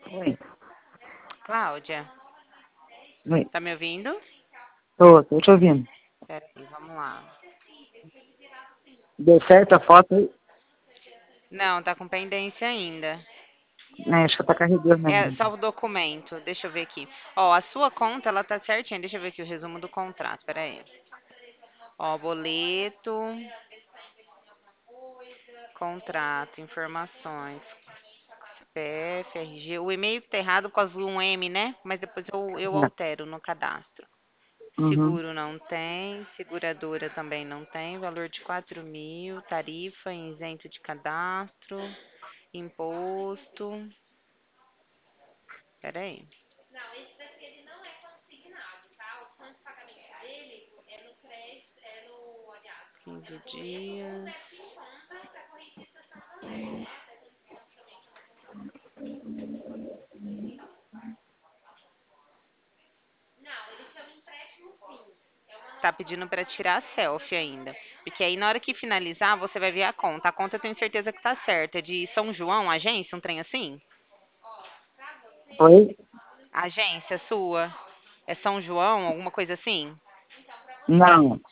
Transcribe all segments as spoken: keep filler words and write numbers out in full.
Oi, Cláudia, oi. tá me ouvindo? Tô, tô te ouvindo. Peraí, vamos lá. Deu certo a foto aí? Não, tá com pendência ainda. Né, acho que tá carregando É ainda. só o documento, deixa eu ver aqui. Ó, a sua conta, ela tá certinha. Deixa eu ver aqui o resumo do contrato, peraí. Ó, boleto, contrato, informações, C P F, R G. O e-mail que tá errado por causa do um M, né? Mas depois eu, eu É. altero no cadastro. Uhum. Seguro não tem, seguradora também não tem, valor de quatro mil, tarifa isento de cadastro, imposto. Peraí. quinze dias. Tá pedindo para tirar a selfie ainda. Porque aí na hora que finalizar, você vai ver a conta. A conta eu tenho certeza que tá certa. É de São João, agência, um trem assim? Oi? Agência sua? É São João, alguma coisa assim? Não,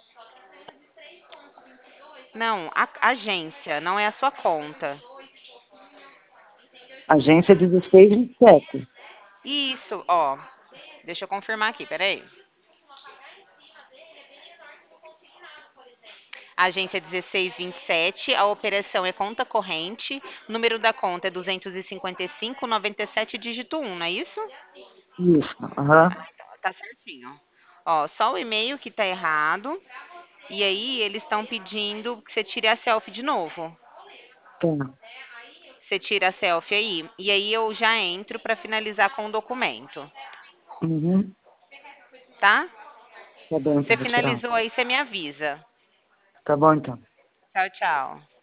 Não, a agência, não é a sua conta. agência dezesseis vinte e sete. Isso, ó. Deixa eu confirmar aqui, peraí. Agência dezesseis vinte e sete, a operação é conta corrente, número da conta é duzentos e cinquenta e cinco, noventa e sete, dígito um, não é isso? Isso, aham. Tá certinho. Ó, só o e-mail que tá errado. E aí eles estão pedindo que você tire a selfie de novo. Tá. Você tira a selfie aí. E aí eu já entro para finalizar com o documento, Uhum. tá? Tá bom, então Você vou tirar. finalizou aí, você me avisa. Tá bom, então. Tchau, tchau.